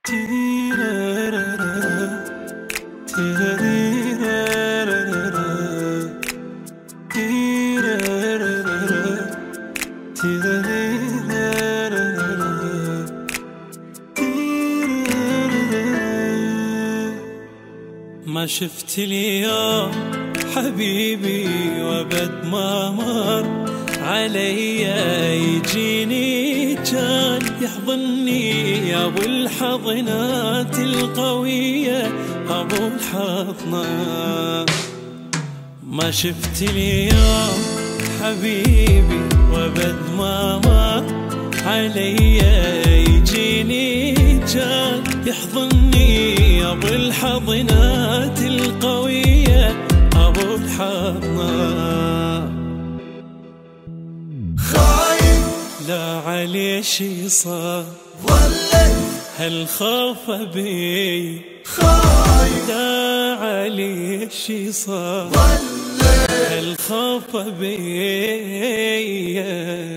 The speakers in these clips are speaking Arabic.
ما شفت اليوم حبيبي وابد ما مر علي يجيني كان يحضني يا ابو الحضنات القوية ابو الحضنات. ما شفت اليوم حبيبي وابد ما مر علي يجيني كان يحضني يا ابو الحضنات القوية ابو الحضنات. خايف لا عليه شي صار ولا هالخوف بي، خايف لا عليه شي صار ولا هالخوف بي.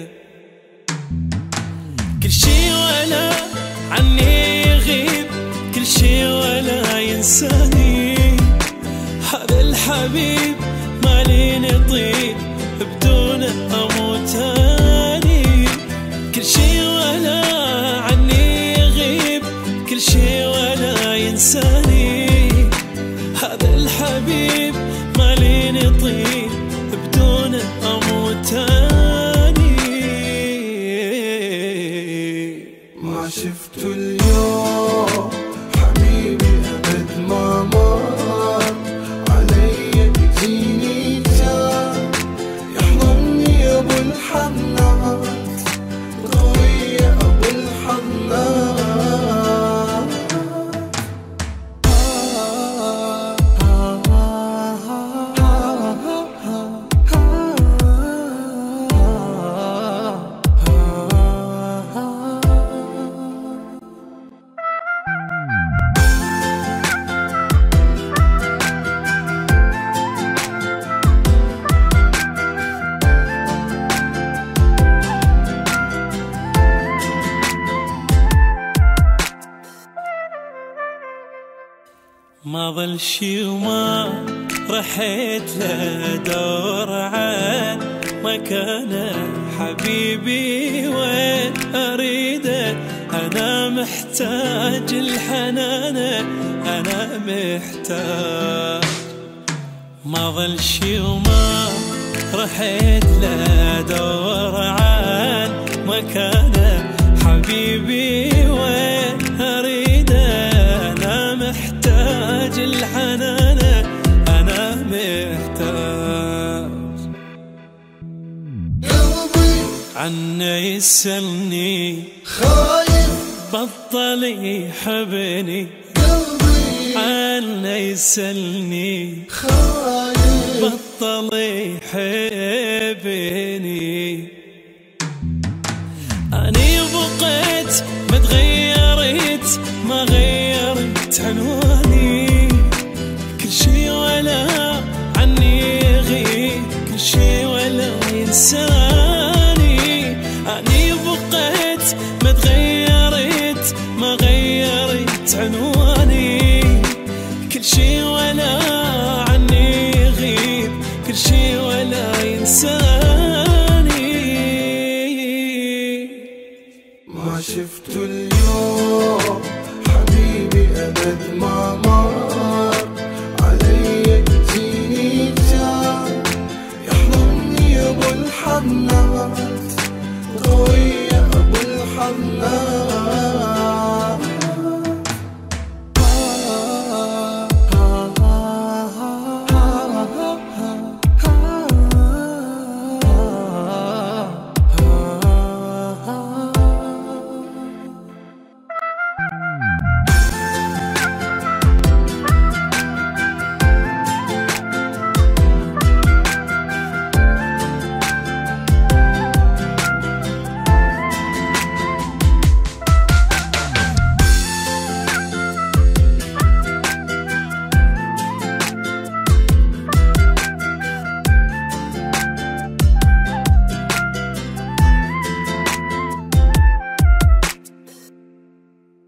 كل شي ولا عني يغيب، كل شي ولا ينساني، هذا الحبيب ما لي نطيب بدونه اموت اني. كل شي ولا عني يغيب، كل شي ولا ينساني، هذا الحبيب ما لي نطيب بدونه اموت اني. ما شفت اليوم حبيبي أبد ما مر علي يجيني كان يحضني يا أبو الحضنات قوية أبو الحضنات. ما ظل شي وما رحت لدور عن مكانه حبيبي وين أريده. أنا محتاج الحنانة، أنا محتاج. ما ظل شي وما رحت لدور عن مكانه حبيبي وين أريده. أنا محتاج الحنانة، أنا محتاج. قلبي عنه يسألني خايف بطل يحبني، قلبي عنه يسألني خايف بطل يحبني. أني بقيت ما تغيرت، ما غيرت عنواني. كل شي ولا عني يغيب، كل شي ولا ينساني. أني بقيت ما تغيرت، ما غيرت عنواني. كل شي ولا عني يغيب، كل شي ولا ينساني. ما شفت اليوم